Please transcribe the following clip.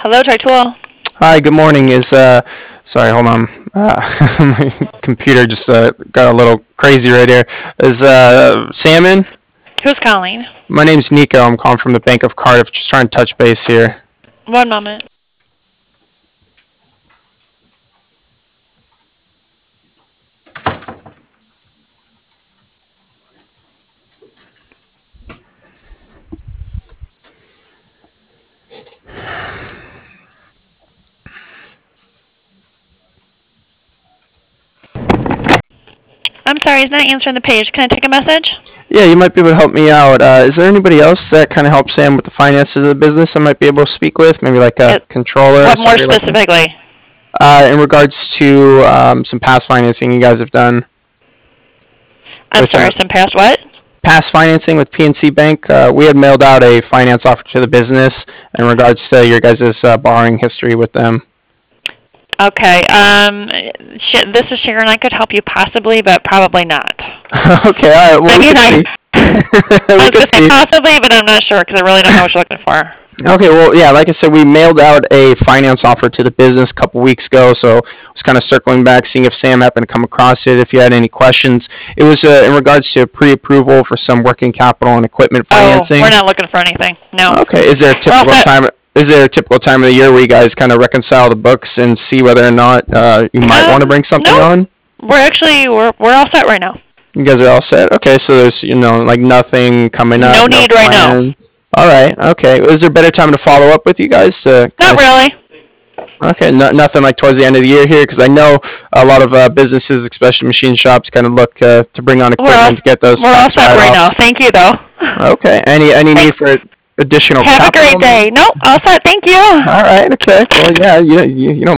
Hello, Tartool. Hi, good morning. Sorry, hold on. My computer just got a little crazy right here. Is Sam in? Who's calling? My name's Nico. I'm calling from the Bank of Cardiff. Just trying to touch base here. One moment. I'm sorry, he's not answering the page. Can I take a message? Yeah, you might be able to help me out. Is there anybody else that kind of helps Sam with the finances of the business I might be able to speak with? Maybe like a controller or What more somebody like that? specifically? In regards to some past financing you guys have done. I'm sorry, some past what? Past financing with PNC Bank. We had mailed out a finance offer to the business in regards to your guys' borrowing history with them. Okay, this is Sharon. I could help you possibly, but probably not. Okay, all right. Well, I we mean, can see. I We was can going to say see. possibly, but I'm not sure because I really don't know what you're looking for. Okay, well, yeah, like I said, we mailed out a finance offer to the business a couple weeks ago, so I was kind of circling back, seeing if Sam happened to come across it, if you had any questions. It was in regards to pre-approval for some working capital and equipment financing. Oh, we're not looking for anything. No. Okay, is there a We're all typical set. time? Is there a typical time of the year where you guys kind of reconcile the books and see whether or not you might want to bring something no. on? We're all set right now. You guys are all set. Okay, so there's like nothing coming up. No need right now. plan. All right. Okay. Is there a better time to follow up with you guys to? Not really. Okay. Nothing like towards the end of the year here, because I know a lot of businesses, especially machine shops, kind of look to bring on equipment to get those We're all tax set right now. write-offs. Thank you, though. Okay. Any need for additional Have a capital? great day. Nope, all set. Thank you. All right. Okay. Well, yeah. You don't